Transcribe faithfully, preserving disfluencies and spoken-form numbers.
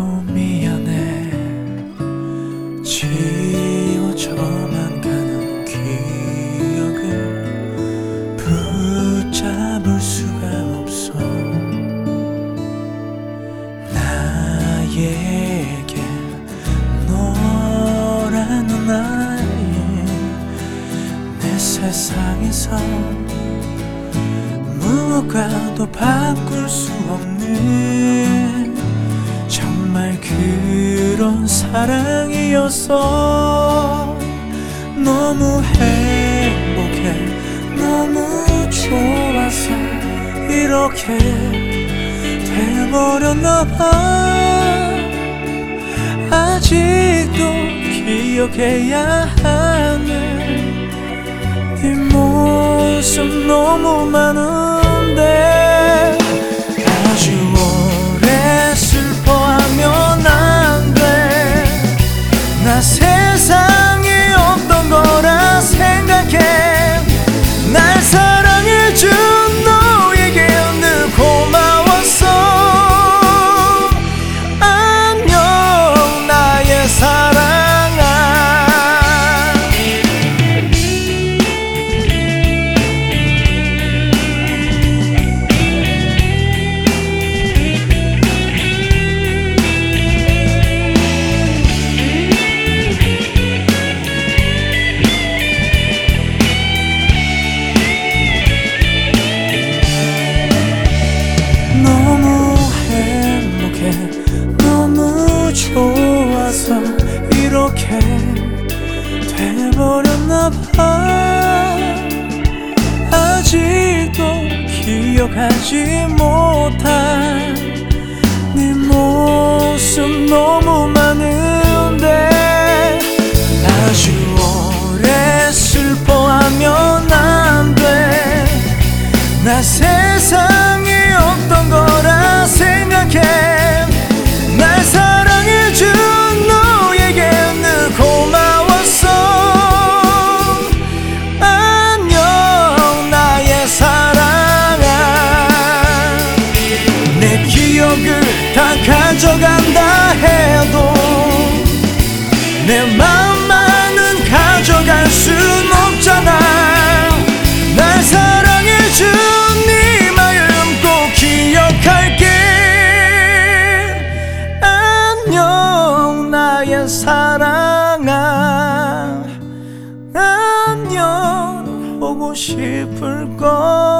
미안해. 지워져만 가는 기억을 붙잡을 수가 없어. 나에게 너라는 아이 내 세상에서 무엇과도 바꿀 수 없는 정말 그런 사랑이었어. 너무 행복해, 너무 좋아서 이렇게 돼버렸나봐. 아직도 기억해야 하네. 네 모습 너무 많은데 아주 오래 슬퍼하면 안 돼. 나 세상이 없던 거라 생각해. 날 사랑해준 너에게 늘 고마웠어. 안녕 나의 사랑아. 너무 좋아서 이렇게 돼버렸나봐. 아직도 기억하지 못한 네 모습 너무 많은데 아주 오래 슬퍼하면 안 돼. 나 세상이 없던 거라 생각해. 날 사랑해준 너에게 늘 고마웠어. 안녕 나의 사랑아. 내 기억을 다 가져간다 해도 내 맘만은 가져갈 순 없잖아. 날 사랑해준 네 마음 꼭 기억할게. 안녕 나의 사랑아. 안녕 보고 싶을 걸.